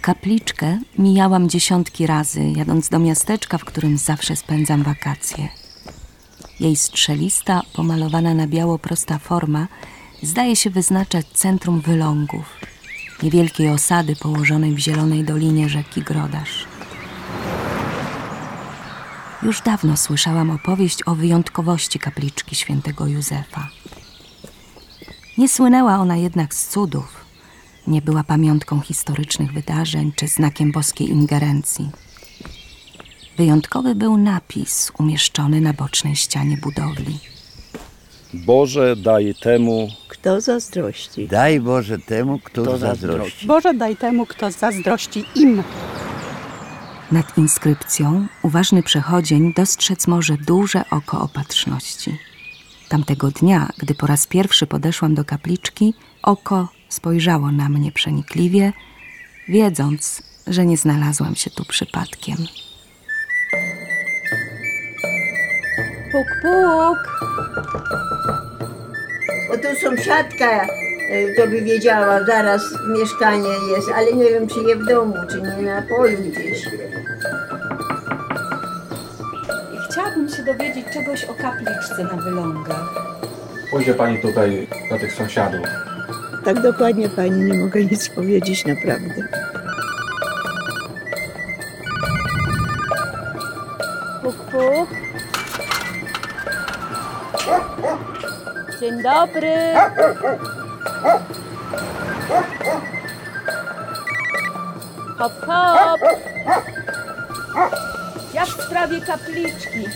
Kapliczkę mijałam dziesiątki razy, jadąc do miasteczka, w którym zawsze spędzam wakacje. Jej strzelista, pomalowana na biało prosta forma zdaje się wyznaczać centrum Wylągów, niewielkiej osady położonej w zielonej dolinie rzeki Grodaż. Już dawno słyszałam opowieść o wyjątkowości kapliczki świętego Józefa. Nie słynęła ona jednak z cudów, nie była pamiątką historycznych wydarzeń czy znakiem boskiej ingerencji. Wyjątkowy był napis umieszczony na bocznej ścianie budowli. Boże, daj temu, kto zazdrości. Daj Boże temu, kto zazdrości. Boże, daj temu, kto zazdrości im. Nad inskrypcją uważny przechodzień dostrzec może duże oko opatrzności. Tamtego dnia, gdy po raz pierwszy podeszłam do kapliczki, oko spojrzało na mnie przenikliwie, wiedząc, że nie znalazłam się tu przypadkiem. Puk, puk. O tu sąsiadka, to by wiedziała, zaraz mieszkanie jest, ale nie wiem, czy je w domu, czy nie na polu gdzieś. Chciałabym się dowiedzieć czegoś o kapliczce na Wylągach. pójdzie pani tutaj do tych sąsiadów. Tak dokładnie pani nie mogę nic powiedzieć, naprawdę. Puk, puk. Dzień dobry. Hop, hop. Jak w sprawie kapliczki?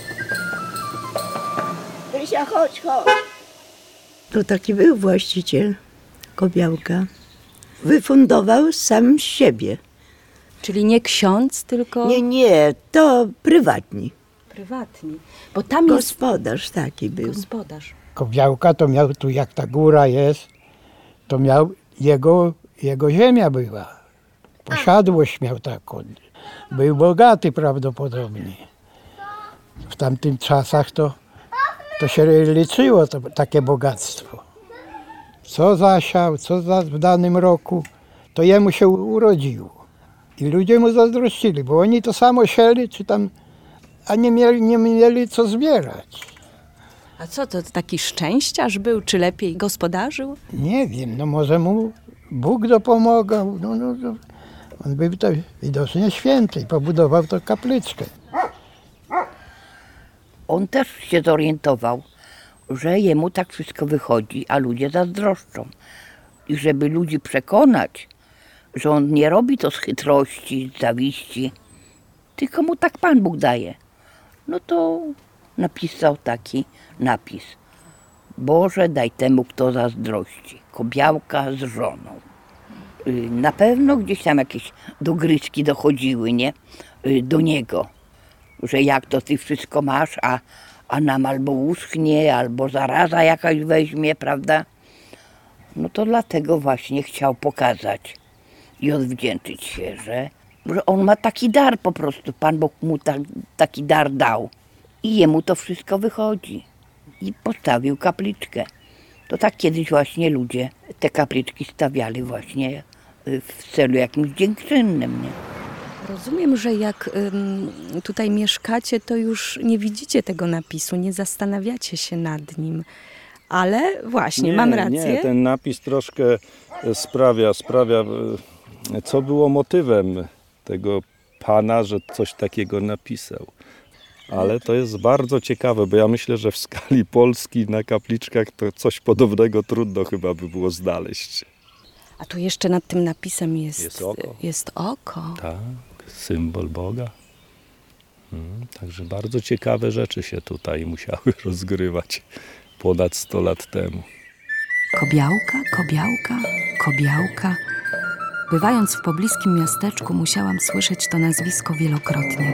Krysia, chodź, chodź. To taki był właściciel Kobiałka. Wyfundował sam z siebie. Czyli nie ksiądz, tylko Nie, to prywatni. prywatni. Bo tam jest Gospodarz taki był. gospodarz. Kobiałka to miał tu, jak ta góra jest, to miał jego ziemia była. Posiadłość miał taką. Był bogaty prawdopodobnie. W tamtych czasach to się liczyło takie bogactwo. Co zasiał, w danym roku, to jemu się urodziło. I ludzie mu zazdrościli, bo oni to samo sieli, czy tam, a nie mieli co zbierać. A co, to taki szczęściarz był, czy lepiej gospodarzył? Nie wiem, no może mu Bóg dopomagał. No, on był to widocznie święty i pobudował to kapliczkę. On też się zorientował, że jemu tak wszystko wychodzi, a ludzie zazdroszczą. I żeby ludzi przekonać, że on nie robi to z chytrości, z zawiści, tylko mu tak Pan Bóg daje. No to napisał taki napis. Boże, daj temu, kto zazdrości. Kobiałka z żoną. Na pewno gdzieś tam jakieś dogryczki dochodziły, nie? Do niego. Że jak to ty wszystko masz, a nam albo uschnie, albo zaraza jakaś weźmie, prawda? No to dlatego właśnie chciał pokazać i odwdzięczyć się, że on ma taki dar po prostu. Pan Bóg mu taki dar dał. I jemu to wszystko wychodzi. I postawił kapliczkę. To tak kiedyś właśnie ludzie te kapliczki stawiali właśnie w celu jakimś dziękczynnym, nie? Rozumiem, że jak tutaj mieszkacie, to już nie widzicie tego napisu, nie zastanawiacie się nad nim. Ale właśnie, mam rację. Nie, ten napis troszkę sprawia, co było motywem tego pana, że coś takiego napisał. Ale to jest bardzo ciekawe, bo ja myślę, że w skali Polski na kapliczkach to coś podobnego trudno chyba by było znaleźć. A tu jeszcze nad tym napisem Jest oko. Tak, symbol Boga. Także bardzo ciekawe rzeczy się tutaj musiały rozgrywać ponad 100 lat temu. Kobiałka, Kobiałka, Kobiałka. Bywając w pobliskim miasteczku, musiałam słyszeć to nazwisko wielokrotnie.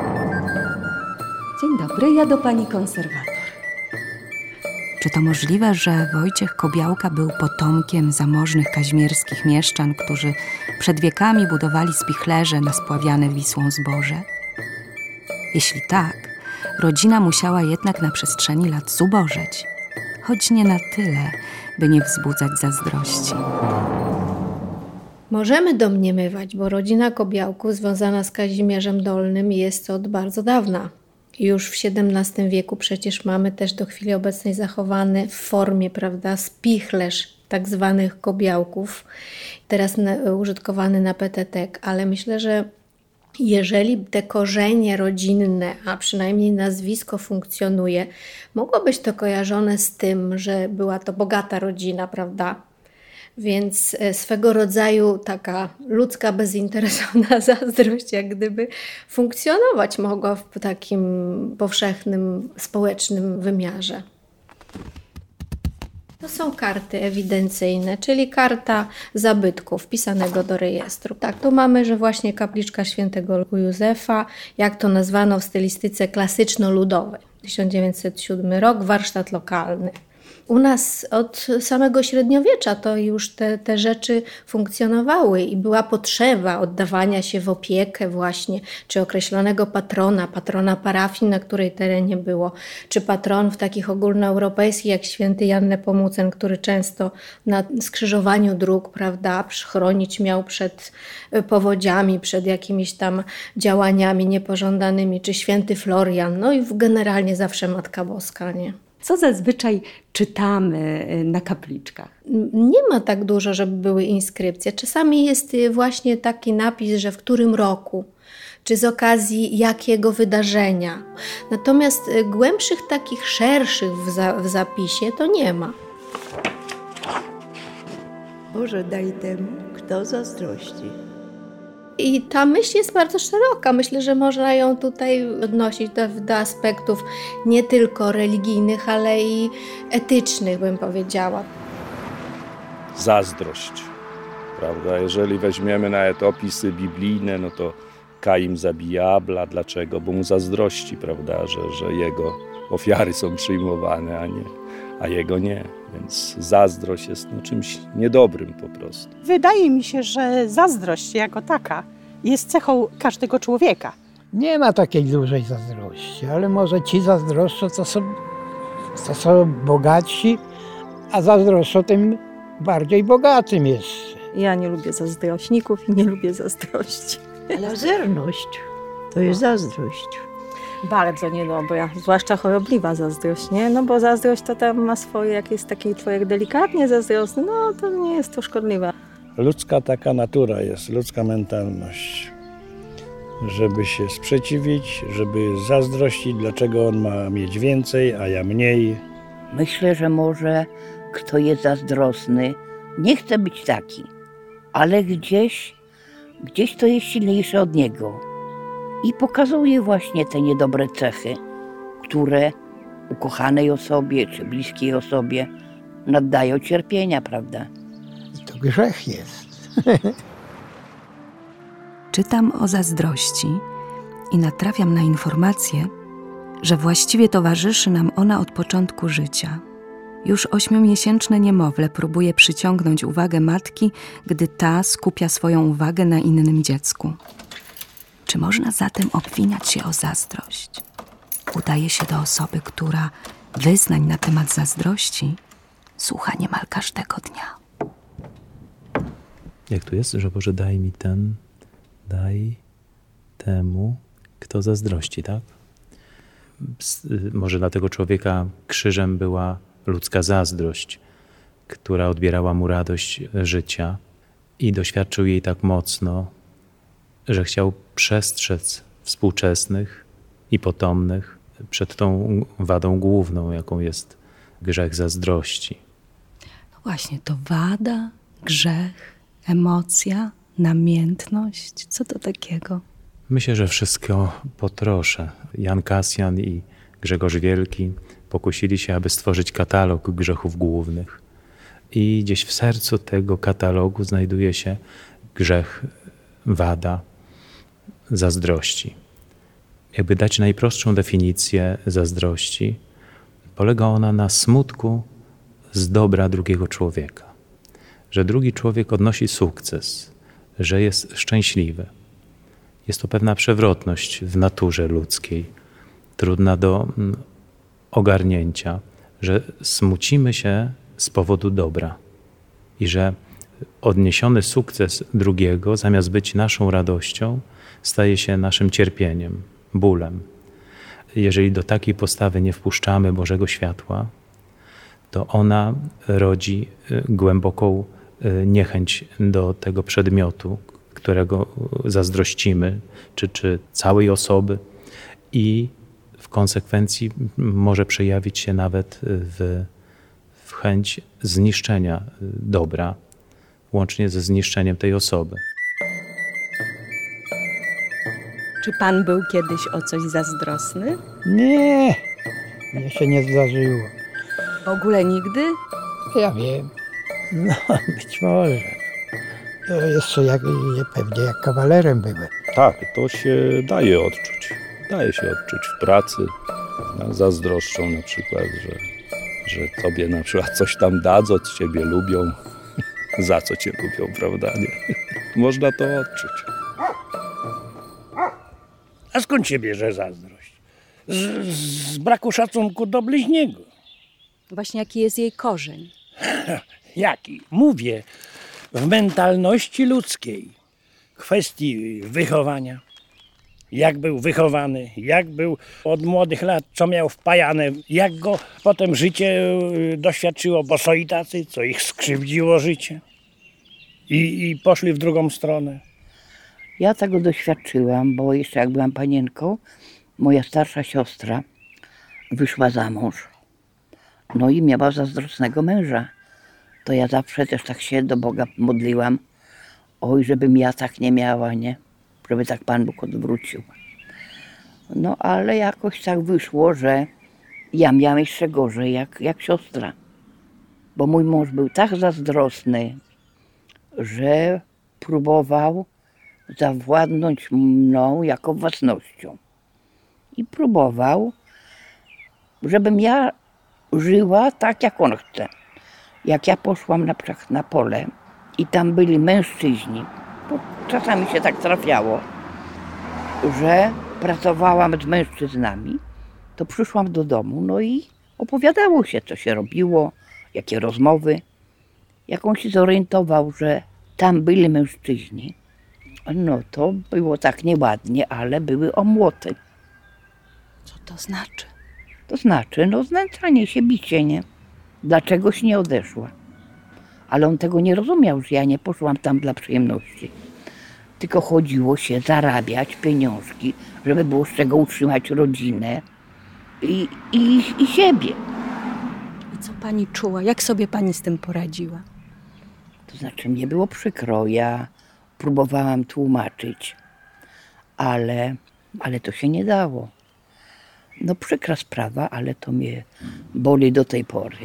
Dzień dobry, ja do pani konserwator. Czy to możliwe, że Wojciech Kobiałka był potomkiem zamożnych kazimierskich mieszczan, którzy przed wiekami budowali spichlerze na spławiane Wisłą zboże? Jeśli tak, rodzina musiała jednak na przestrzeni lat zubożeć, choć nie na tyle, by nie wzbudzać zazdrości. Możemy domniemywać, bo rodzina Kobiałków związana z Kazimierzem Dolnym jest od bardzo dawna. Już w XVII wieku przecież mamy też do chwili obecnej zachowany w formie, prawda, spichlerz tak zwanych Kobiałków, teraz użytkowany na petetek, ale myślę, że jeżeli te korzenie rodzinne, a przynajmniej nazwisko funkcjonuje, mogło być to kojarzone z tym, że była to bogata rodzina, prawda? Więc swego rodzaju taka ludzka, bezinteresowna zazdrość jak gdyby funkcjonować mogła w takim powszechnym, społecznym wymiarze. To są karty ewidencyjne, czyli karta zabytku wpisanego do rejestru. Tak, tu mamy, że właśnie kapliczka świętego Józefa, jak to nazwano w stylistyce klasyczno-ludowej. 1907 rok, warsztat lokalny. U nas od samego średniowiecza to już te rzeczy funkcjonowały i była potrzeba oddawania się w opiekę właśnie, czy określonego patrona parafii, na której terenie było, czy patronów takich ogólnoeuropejskich jak święty Jan Nepomucen, który często na skrzyżowaniu dróg, prawda, chronić miał przed powodziami, przed jakimiś tam działaniami niepożądanymi, czy święty Florian, no i generalnie zawsze Matka Boska, nie? Co zazwyczaj czytamy na kapliczkach? Nie ma tak dużo, żeby były inskrypcje. Czasami jest właśnie taki napis, że w którym roku, czy z okazji jakiego wydarzenia. Natomiast głębszych, takich szerszych w zapisie to nie ma. Boże, daj temu, kto zazdrości. I ta myśl jest bardzo szeroka. Myślę, że można ją tutaj odnosić do aspektów nie tylko religijnych, ale i etycznych, bym powiedziała. Zazdrość, prawda? Jeżeli weźmiemy nawet opisy biblijne, no to Kain zabija Abla. Dlaczego? Bo mu zazdrości, prawda? Że jego ofiary są przyjmowane, a jego nie. Więc zazdrość jest czymś niedobrym po prostu. Wydaje mi się, że zazdrość jako taka jest cechą każdego człowieka. Nie ma takiej dużej zazdrości, ale może ci zazdroszczą, co są bogatsi, a zazdroszczą tym bardziej bogatym jeszcze. Ja nie lubię zazdrośników i nie lubię zazdrości. Lazerność to jest zazdrość. Bardzo niedobra, zwłaszcza chorobliwa zazdrość, nie? No bo zazdrość to tam ma swoje, jak jest taki człowiek delikatnie zazdrosny, no to nie jest to szkodliwe. Ludzka taka natura jest, ludzka mentalność. Żeby się sprzeciwić, żeby zazdrościć, dlaczego on ma mieć więcej, a ja mniej. Myślę, że może kto jest zazdrosny, nie chce być taki, ale gdzieś to jest silniejsze od niego. I pokazuje właśnie te niedobre cechy, które ukochanej osobie czy bliskiej osobie nadają cierpienia, prawda? I to grzech jest. Czytam o zazdrości i natrafiam na informację, że właściwie towarzyszy nam ona od początku życia. Już 8-miesięczne niemowlę próbuje przyciągnąć uwagę matki, gdy ta skupia swoją uwagę na innym dziecku. Czy można zatem obwiniać się o zazdrość? Udaje się do osoby, która wyznań na temat zazdrości słucha niemal każdego dnia. Jak tu jest, że Boże, daj temu, kto zazdrości, tak? Może dla tego człowieka krzyżem była ludzka zazdrość, która odbierała mu radość życia i doświadczył jej tak mocno, że chciał przestrzec współczesnych i potomnych przed tą wadą główną, jaką jest grzech zazdrości. No właśnie, to wada, grzech, emocja, namiętność. Co to takiego? Myślę, że wszystko po trosze. Jan Kasjan i Grzegorz Wielki pokusili się, aby stworzyć katalog grzechów głównych. I gdzieś w sercu tego katalogu znajduje się grzech, wada, zazdrości. Jakby dać najprostszą definicję zazdrości, polega ona na smutku z dobra drugiego człowieka. Że drugi człowiek odnosi sukces, że jest szczęśliwy. Jest to pewna przewrotność w naturze ludzkiej, trudna do ogarnięcia, że smucimy się z powodu dobra i że odniesiony sukces drugiego, zamiast być naszą radością, staje się naszym cierpieniem, bólem. Jeżeli do takiej postawy nie wpuszczamy Bożego światła, to ona rodzi głęboką niechęć do tego przedmiotu, którego zazdrościmy, czy całej osoby, i w konsekwencji może przejawić się nawet w chęć zniszczenia dobra, łącznie ze zniszczeniem tej osoby. Czy pan był kiedyś o coś zazdrosny? Nie, mnie się nie zdarzyło. W ogóle nigdy? Ja wiem. No, być może. To jeszcze pewnie jak kawalerem byłem. Tak, to się daje odczuć. Daje się odczuć w pracy. Zazdroszczą na przykład, że tobie na przykład coś tam dadzą, ciebie lubią. Za co cię lubią, prawda? Nie? Można to odczuć. A skąd się bierze zazdrość? Z braku szacunku do bliźniego. Właśnie jaki jest jej korzeń? Jaki? Mówię, w mentalności ludzkiej, kwestii wychowania. Jak był wychowany, jak był od młodych lat, co miał wpajane, jak go potem życie doświadczyło, bo są i tacy, co ich skrzywdziło życie i poszli w drugą stronę. Ja tego doświadczyłam, bo jeszcze jak byłam panienką, moja starsza siostra wyszła za mąż. No i miała zazdrosnego męża. To ja zawsze też tak się do Boga modliłam. Oj, żebym ja tak nie miała, nie? Żeby tak Pan Bóg odwrócił. No ale jakoś tak wyszło, że ja miałam jeszcze gorzej jak siostra. Bo mój mąż był tak zazdrosny, że próbował zawładnąć mną jako własnością. I próbował, żebym ja żyła tak, jak on chce. Jak ja poszłam na przykład na pole i tam byli mężczyźni, bo czasami się tak trafiało, że pracowałam z mężczyznami, to przyszłam do domu, no i opowiadało się, co się robiło, jakie rozmowy. Jak on się zorientował, że tam byli mężczyźni, no to było tak nieładnie, ale były omłoty. Co to znaczy? To znaczy, no znęcanie się, bicie, nie? Dlaczegoś nie odeszła. Ale on tego nie rozumiał, że ja nie poszłam tam dla przyjemności. Tylko chodziło się zarabiać pieniążki, żeby było z czego utrzymać rodzinę i siebie. I co pani czuła? Jak sobie pani z tym poradziła? To znaczy, mnie było przykro, ja próbowałam tłumaczyć, ale to się nie dało. No przykra sprawa, ale to mnie boli do tej pory.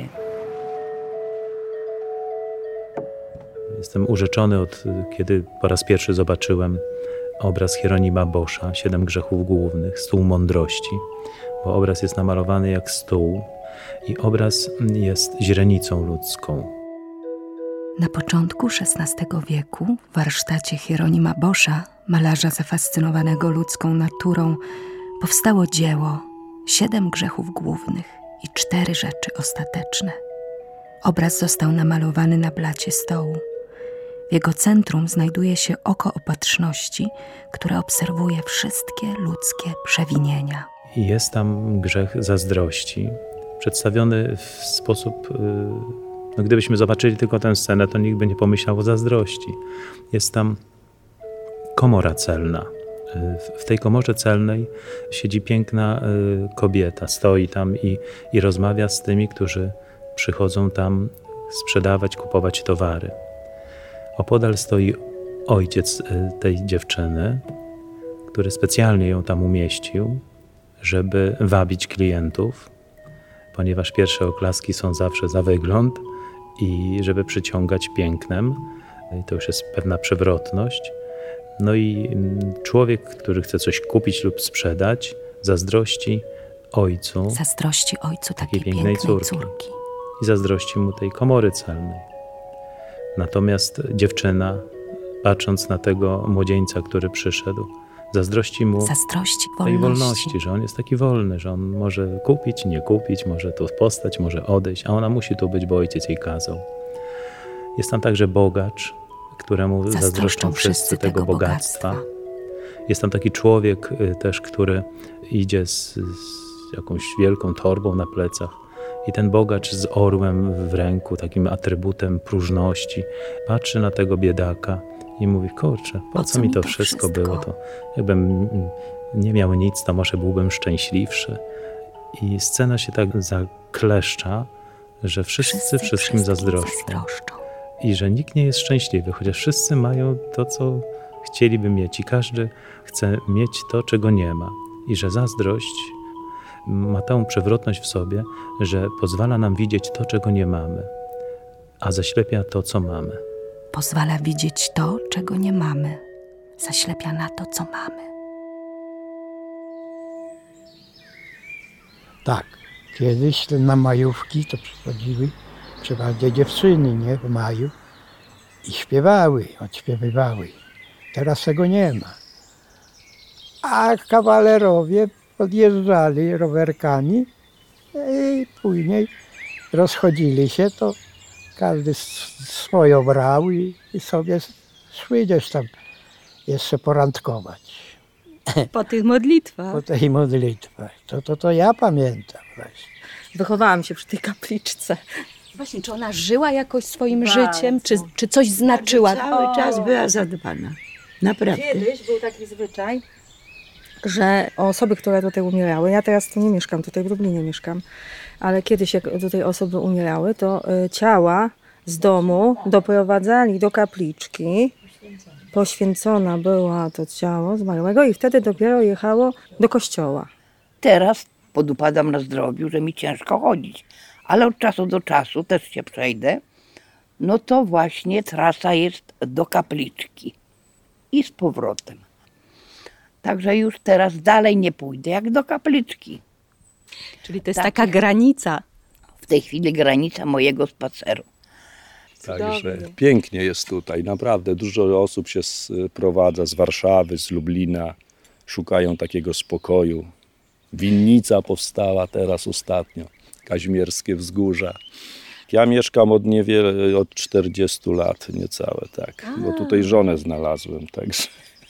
Jestem urzeczony od kiedy po raz pierwszy zobaczyłem obraz Hieronima Boscha, 7 grzechów głównych, stół mądrości, bo obraz jest namalowany jak stół i obraz jest źrenicą ludzką. Na początku XVI wieku w warsztacie Hieronima Boscha, malarza zafascynowanego ludzką naturą, powstało dzieło 7 grzechów głównych i 4 rzeczy ostateczne. Obraz został namalowany na blacie stołu. W jego centrum znajduje się oko opatrzności, które obserwuje wszystkie ludzkie przewinienia. I jest tam grzech zazdrości, przedstawiony w sposób... No gdybyśmy zobaczyli tylko tę scenę, to nikt by nie pomyślał o zazdrości. Jest tam komora celna. W tej komorze celnej siedzi piękna kobieta, stoi tam i rozmawia z tymi, którzy przychodzą tam sprzedawać, kupować towary. Opodal stoi ojciec tej dziewczyny, który specjalnie ją tam umieścił, żeby wabić klientów, ponieważ pierwsze oklaski są zawsze za wygląd i żeby przyciągać pięknem. I to już jest pewna przewrotność. No i człowiek, który chce coś kupić lub sprzedać, zazdrości ojcu takiej pięknej córki. I zazdrości mu tej komory celnej. Natomiast dziewczyna, patrząc na tego młodzieńca, który przyszedł, zazdrości mu tej wolności, że on jest taki wolny, że on może kupić, nie kupić, może tu postać, może odejść, a ona musi tu być, bo ojciec jej kazał. Jest tam także bogacz, któremu zazdroszczą wszyscy tego bogactwa. Jest tam taki człowiek też, który idzie z jakąś wielką torbą na plecach i ten bogacz z orłem w ręku, takim atrybutem próżności, patrzy na tego biedaka i mówi, kurczę, po co mi to wszystko było? To jakbym nie miał nic, to może byłbym szczęśliwszy. I scena się tak zakleszcza, że wszyscy wszystkim zazdroszczą. I że nikt nie jest szczęśliwy, chociaż wszyscy mają to, co chcieliby mieć i każdy chce mieć to, czego nie ma. I że zazdrość ma tą przewrotność w sobie, że pozwala nam widzieć to, czego nie mamy, a zaślepia to, co mamy. Pozwala widzieć to, czego nie mamy. Zaślepia na to, co mamy. Tak, kiedyś na majówki to przychodziły przeważnie dziewczyny, nie, w maju i śpiewały, odśpiewywały. Teraz tego nie ma. A kawalerowie podjeżdżali rowerkami i później rozchodzili się, to każdy swoją brał i sobie szły gdzieś tam jeszcze porandkować. Po tych modlitwach. Po tej modlitwach. To ja pamiętam właśnie. Wychowałam się przy tej kapliczce. Właśnie, czy ona żyła jakoś swoim życiem, czy coś znaczyła? Cały czas była zadbana. Naprawdę. Kiedyś był taki zwyczaj, że osoby, które tutaj umierały, ja teraz tu nie mieszkam, tutaj w Lublinie mieszkam, ale kiedyś jak tutaj osoby umierały, to ciała z domu doprowadzali do kapliczki, poświęcona była to ciało zmarłego i wtedy dopiero jechało do kościoła. Teraz podupadam na zdrowiu, że mi ciężko chodzić, ale od czasu do czasu też się przejdę, no to właśnie trasa jest do kapliczki i z powrotem. Także już teraz dalej nie pójdę, jak do kapliczki. Czyli to jest taka granica. W tej chwili granica mojego spaceru. Także pięknie jest tutaj, naprawdę. Dużo osób się sprowadza z Warszawy, z Lublina. Szukają takiego spokoju. Winnica powstała teraz ostatnio, Kazimierskie Wzgórza. Ja mieszkam od 40 lat niecałe, tak. Bo tutaj żonę znalazłem, także.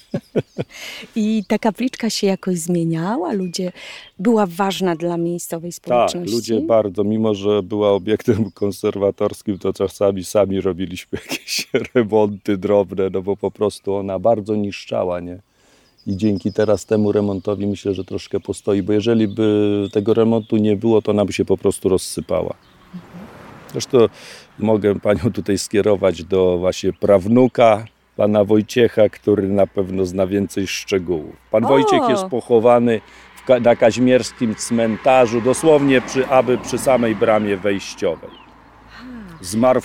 I ta kapliczka się jakoś zmieniała? Była ważna dla miejscowej społeczności? Tak, ludzie bardzo, mimo że była obiektem konserwatorskim, to czasami sami robiliśmy jakieś remonty drobne, no bo po prostu ona bardzo niszczała, nie? I dzięki teraz temu remontowi myślę, że troszkę postoi, bo jeżeli by tego remontu nie było, to ona by się po prostu rozsypała. Zresztą mogę panią tutaj skierować do właśnie prawnuka, pana Wojciecha, który na pewno zna więcej szczegółów. Pan Wojciech jest pochowany na kazimierskim cmentarzu, dosłownie przy samej bramie wejściowej. Zmarł w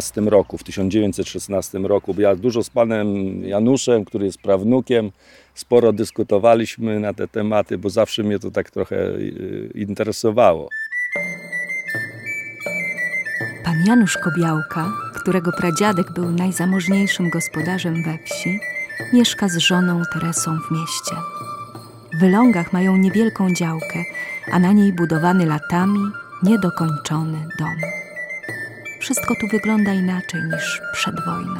1916 roku. Ja dużo z panem Januszem, który jest prawnukiem, sporo dyskutowaliśmy na te tematy, bo zawsze mnie to tak trochę interesowało. Pan Janusz Kobiałka, którego pradziadek był najzamożniejszym gospodarzem we wsi, mieszka z żoną Teresą w mieście. W Wylągach mają niewielką działkę, a na niej budowany latami niedokończony dom. Wszystko tu wygląda inaczej niż przed wojną.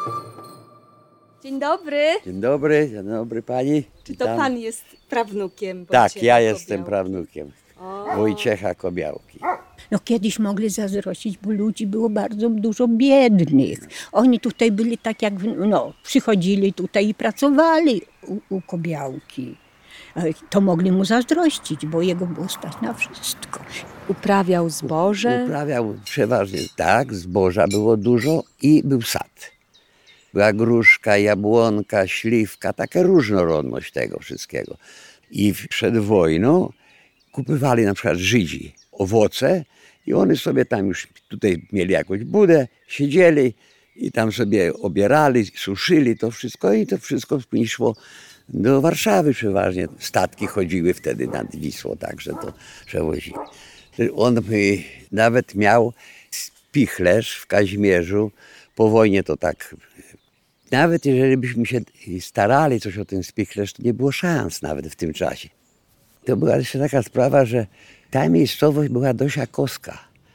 Dzień dobry. Dzień dobry pani. Czy to pan jest prawnukiem Tak, Wojciecha ja jestem Kobiałki? prawnukiem Wojciecha Kobiałki. No kiedyś mogli zazdrościć, bo ludzi było bardzo dużo biednych. Oni tutaj byli tak jak, przychodzili tutaj i pracowali u Kobiałki. To mogli mu zazdrościć, bo jego było stać na wszystko. Uprawiał zboże? Uprawiał przeważnie, tak, zboża było dużo i był sad. Była gruszka, jabłonka, śliwka, taka różnorodność tego wszystkiego. I przed wojną kupywali na przykład Żydzi owoce i oni sobie tam już tutaj mieli jakąś budę, siedzieli i tam sobie obierali, suszyli to wszystko i to wszystko szło do Warszawy przeważnie. Statki chodziły wtedy nad Wisłą, także to przewozili. On nawet miał spichlerz w Kazimierzu. Po wojnie to tak, nawet jeżeli byśmy się starali coś o ten spichlerz, to nie było szans nawet w tym czasie. To była jeszcze taka sprawa, że ta miejscowość była dość akowska.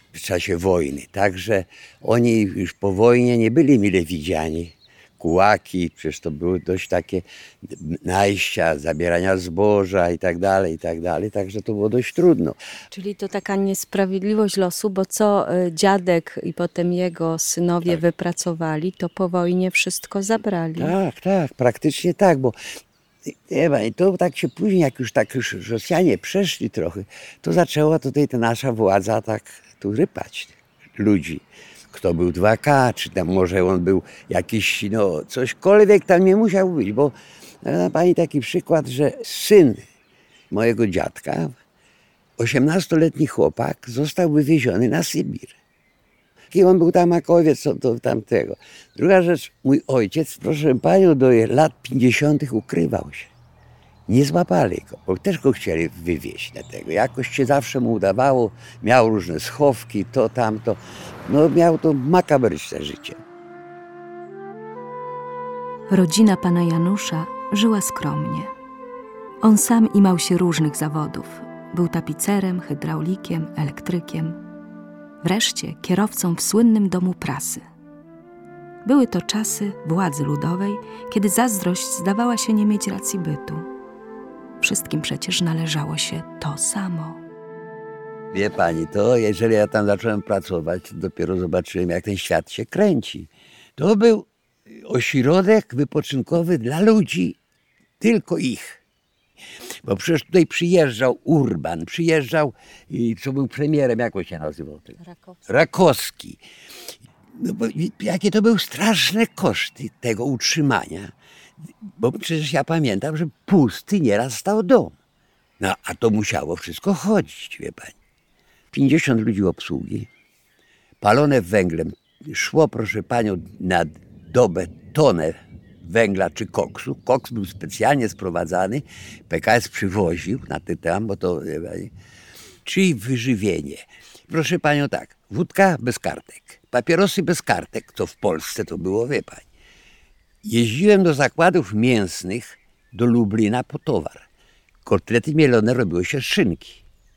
w czasie wojny. Także oni już po wojnie nie byli mile widziani. Kułaki, przecież to były dość takie najścia, zabierania zboża i tak dalej, także to było dość trudno. Czyli to taka niesprawiedliwość losu, bo co dziadek i potem jego synowie wypracowali, to po wojnie wszystko zabrali. Tak, praktycznie tak, bo to tak się później, jak już Rosjanie przeszli trochę, to zaczęła tutaj ta nasza władza tak tu rypać ludzi. Kto był 2K, czy tam może on był jakiś, cośkolwiek tam nie musiał być, bo pani taki przykład, że syn mojego dziadka, 18-letni chłopak, został wywieziony na Sybir. I on był tam makowiec do tamtego. Druga rzecz, mój ojciec, proszę panią, do lat 50. ukrywał się. Nie złapali go, bo też go chcieli wywieźć na tego. Jakoś się zawsze mu udawało, miał różne schowki, to, tamto. Miał to makabryczne życie. Rodzina pana Janusza żyła skromnie. On sam imał się różnych zawodów. Był tapicerem, hydraulikiem, elektrykiem. Wreszcie kierowcą w słynnym domu prasy. Były to czasy władzy ludowej, kiedy zazdrość zdawała się nie mieć racji bytu. Wszystkim przecież należało się to samo. Wie pani, to jeżeli ja tam zacząłem pracować, to dopiero zobaczyłem, jak ten świat się kręci. To był ośrodek wypoczynkowy dla ludzi, tylko ich. Bo przecież tutaj przyjeżdżał Urban, co był premierem, jak on się nazywał? Rakowski. Bo jakie to były straszne koszty tego utrzymania. Bo przecież ja pamiętam, że pusty nieraz stał dom. A to musiało wszystko chodzić, wie pani. 50 ludzi obsługi, palone węglem. Szło, proszę panią, na dobę tonę węgla czy koksu. Koks był specjalnie sprowadzany, PKS przywoził na tam, bo to, wie pani, czyli wyżywienie. Proszę panią tak, wódka bez kartek, papierosy bez kartek, co w Polsce to było, wie pani. Jeździłem do zakładów mięsnych, do Lublina po towar. Kotlety mielone robiło się z szynki.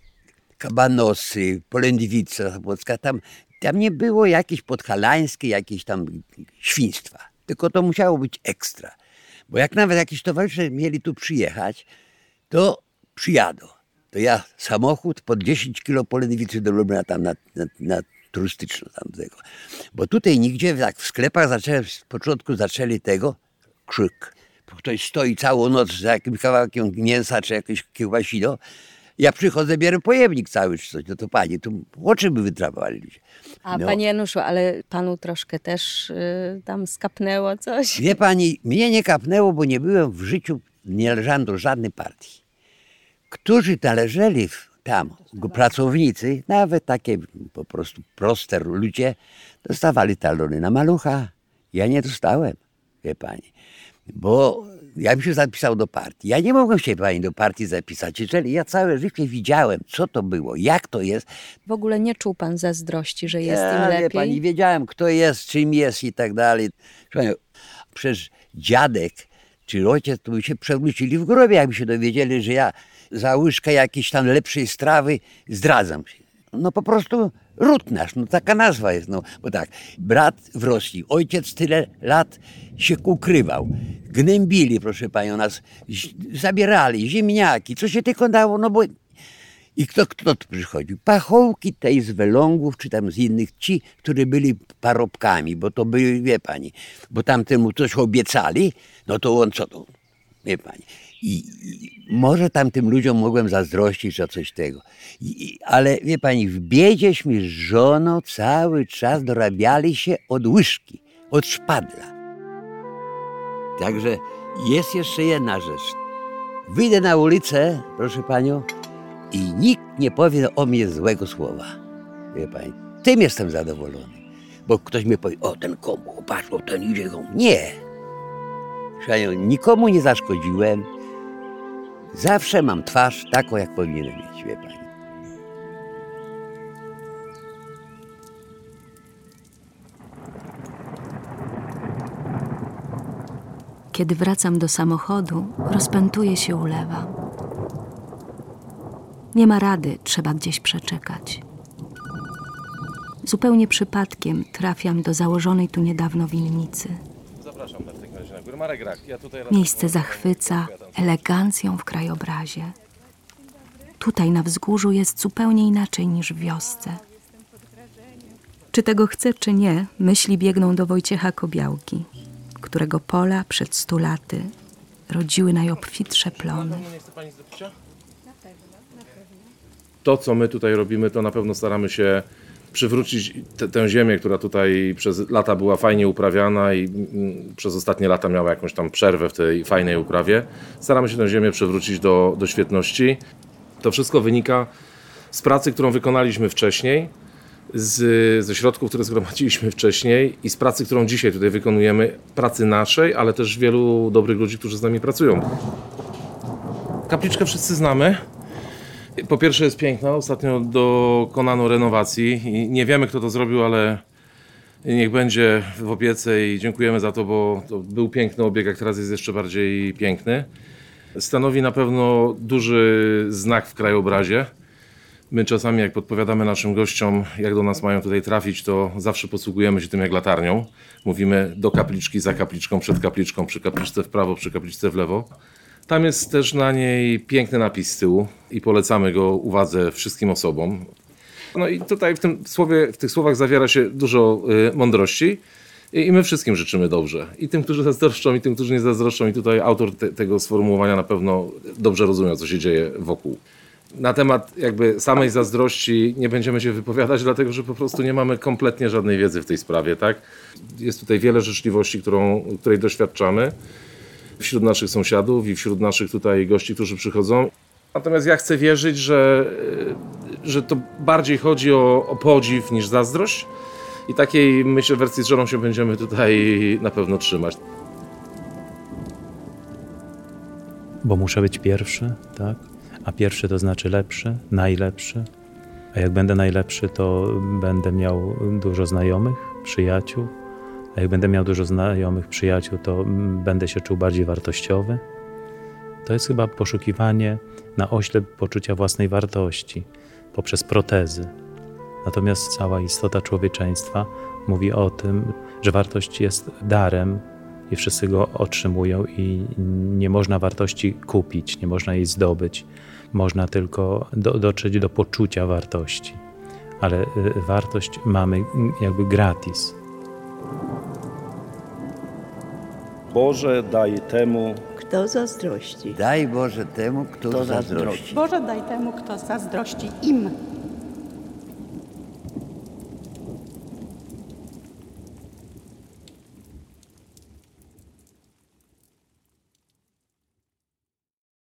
Kabanosy, polędwica zapłocka, tam nie było jakieś podhalańskie, jakieś tam świństwa. Tylko to musiało być ekstra. Bo jak nawet jakieś towarzysze mieli tu przyjechać, to przyjadą. To ja samochód pod 10 kilo polędwicy do Lublina tam na turystyczną tamtego. Bo tutaj nigdzie, tak w sklepach z początku zaczęli tego krzyk. Ktoś stoi całą noc za jakimś kawałkiem mięsa czy jakieś kiełbasino. Ja przychodzę, bierę pojemnik cały czy coś. To pani, to oczy by wytrawowali ludzie. Panie Januszu, ale panu troszkę też tam skapnęło coś? Wie pani, mnie nie kapnęło, bo nie byłem w życiu, nie należałem do żadnej partii. Którzy należeli tam, pracownicy, nawet takie po prostu proste ludzie, dostawali talony na malucha. Ja nie dostałem, wie pani, bo ja bym się zapisał do partii. Ja nie mogłem się pani do partii zapisać, jeżeli ja całe życie widziałem, co to było, jak to jest. W ogóle nie czuł pan zazdrości, że jest im lepiej? Wie pani, wiedziałem, kto jest, czym jest i tak dalej. Przecież dziadek czy ojciec to by się przewrócili w grobie, jakby się dowiedzieli, że ja za łyżkę jakiejś tam lepszej strawy zdradzam się. Po prostu ród nasz, taka nazwa jest. Bo tak, brat w Rosji, ojciec tyle lat się ukrywał. Gnębili, proszę panią, nas zabierali, ziemniaki, co się tylko dało, bo... I kto tu przychodził? Pachołki tej z Welągów, czy tam z innych, ci, którzy byli parobkami, bo to były, wie pani, bo tamtemu coś obiecali, to on co to, wie pani. I może tamtym ludziom mogłem zazdrościć o coś tego. Ale wie pani, w biedzieśmy z żoną cały czas dorabiali się od łyżki, od szpadla. Także jest jeszcze jedna rzecz. Wyjdę na ulicę, proszę panią, i nikt nie powie o mnie złego słowa. Wie pani, tym jestem zadowolony. Bo ktoś mi powie, o ten komu, patrz, o ten idzie komu. Nie. Panią, nikomu nie zaszkodziłem. Zawsze mam twarz taką, jak powinienem mieć, wie pani. Kiedy wracam do samochodu, rozpętuje się ulewa. Nie ma rady, trzeba gdzieś przeczekać. Zupełnie przypadkiem trafiam do założonej tu niedawno winnicy. Zapraszam w takim razie na górę. Marek Rak. Ja tutaj Miejsce zachwyca elegancją w krajobrazie. Tutaj na wzgórzu jest zupełnie inaczej niż w wiosce. Czy tego chce, czy nie, myśli biegną do Wojciecha Kobiałki, którego pola przed 100 laty rodziły najobfitsze plony. To, co my tutaj robimy, to na pewno staramy się przywrócić tę ziemię, która tutaj przez lata była fajnie uprawiana i przez ostatnie lata miała jakąś tam przerwę w tej fajnej uprawie. Staramy się tę ziemię przywrócić do świetności. To wszystko wynika z pracy, którą wykonaliśmy wcześniej, ze środków, które zgromadziliśmy wcześniej i z pracy, którą dzisiaj tutaj wykonujemy, pracy naszej, ale też wielu dobrych ludzi, którzy z nami pracują. Kapliczkę wszyscy znamy. Po pierwsze jest piękna, ostatnio dokonano renowacji i nie wiemy, kto to zrobił, ale niech będzie w opiece i dziękujemy za to, bo to był piękny obieg, a teraz jest jeszcze bardziej piękny. Stanowi na pewno duży znak w krajobrazie. My czasami, jak podpowiadamy naszym gościom, jak do nas mają tutaj trafić, to zawsze posługujemy się tym jak latarnią. Mówimy do kapliczki, za kapliczką, przed kapliczką, przy kapliczce w prawo, przy kapliczce w lewo. Tam jest też na niej piękny napis z tyłu i polecamy go uwadze wszystkim osobom. No i tutaj w tych słowach zawiera się dużo mądrości i my wszystkim życzymy dobrze. I tym, którzy zazdroszczą, i tym, którzy nie zazdroszczą. I tutaj autor tego sformułowania na pewno dobrze rozumie, co się dzieje wokół. Na temat jakby samej zazdrości nie będziemy się wypowiadać, dlatego że po prostu nie mamy kompletnie żadnej wiedzy w tej sprawie. Tak? Jest tutaj wiele życzliwości, której doświadczamy wśród naszych sąsiadów i wśród naszych tutaj gości, którzy przychodzą. Natomiast ja chcę wierzyć, że to bardziej chodzi o podziw niż zazdrość i takiej, myślę, wersji z żoną się będziemy tutaj na pewno trzymać. Bo muszę być pierwszy, tak? A pierwszy to znaczy lepszy, najlepszy. A jak będę najlepszy, to będę miał dużo znajomych, przyjaciół. A jak będę miał dużo znajomych, przyjaciół, to będę się czuł bardziej wartościowy. To jest chyba poszukiwanie na oślep poczucia własnej wartości poprzez protezy. Natomiast cała istota człowieczeństwa mówi o tym, że wartość jest darem i wszyscy go otrzymują i nie można wartości kupić, nie można jej zdobyć. Można tylko dotrzeć do poczucia wartości. Ale wartość mamy jakby gratis. Boże, daj temu, kto zazdrości. Daj Boże temu, kto zazdrości. Boże, daj temu, kto zazdrości im.